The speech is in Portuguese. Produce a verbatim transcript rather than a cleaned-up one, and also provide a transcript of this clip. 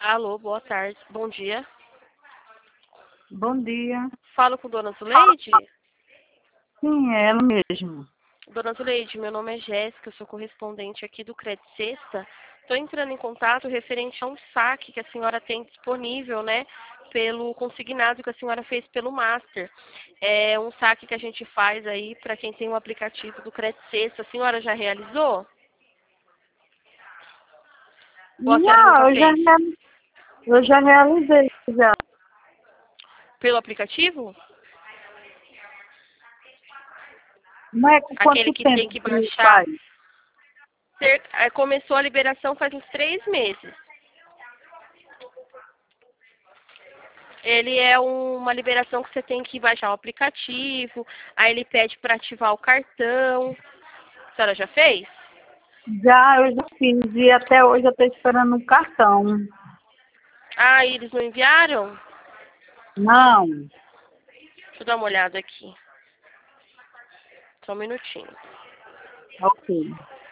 Alô, boa tarde. Bom dia. Bom dia. Falo com Dona Zuleide? Sim, é ela mesmo. Dona Zuleide, meu nome é Jéssica, eu sou correspondente aqui do Credit Sexta. Estou entrando em contato referente a um saque que a senhora tem disponível, né, pelo consignado que a senhora fez pelo Master. É um saque que a gente faz aí para quem tem o aplicativo do Credit Sexta. A senhora já realizou? Ou a senhora nunca Não, eu já, fez? rea- eu já realizei já. Pelo aplicativo? Não é com Aquele quanto que tem tempo que que baixar. faz? Cer- eh, Começou a liberação faz uns três meses. Ele é um- uma liberação que você tem que baixar o aplicativo, aí ele pede para ativar o cartão. A senhora já fez? Já, eu já fiz e até hoje eu estou esperando um cartão. Ah, eles não enviaram? Não, Deixa eu dar uma olhada aqui. Só um minutinho. ok.